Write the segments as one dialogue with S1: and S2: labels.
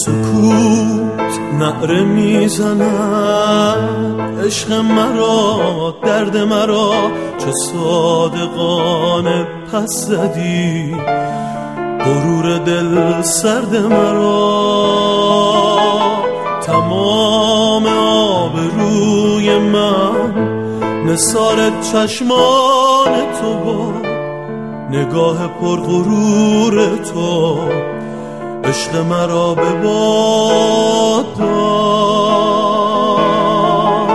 S1: سکوت نعره میزند عشق مرا، درد مرا چه صادقانه پس زدی، غرور دل سرد مرا. تمام آبروی من نثار چشمان تو بود، نگاه پرغرور تو عشق مرا به باد داد.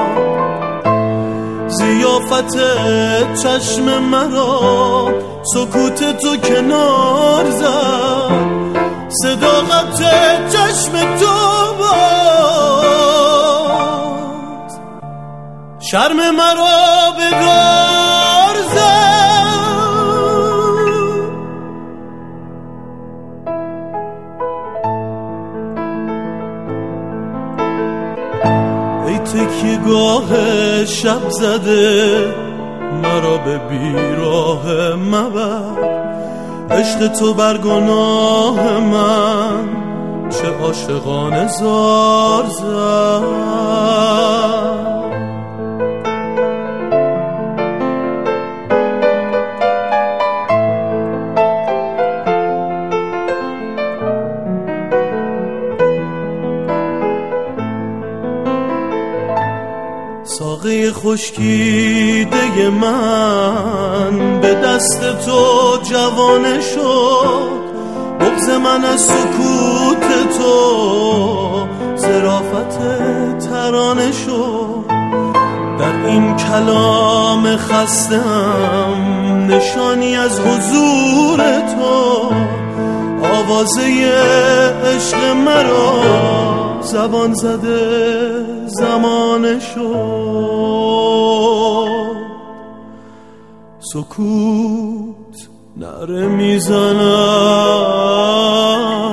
S1: ضیافت چشم مرا سکوت تو کنار زد، صداقت چشم تو باز شرم مرا به دار زد. تکیه‌گاه شب زده مرا به بیراه مبر، عشق تو بر گناه من چه عاشقانه زار زد. ساقی خشکیده من به دست تو جوانه شد، بغض من از سکوت تو ظرافت ترانه شد. در این کلام خستم نشانی از حضور تو، آوازه عشق مرا زبان زده زمانه شد. سکوت نعره میزند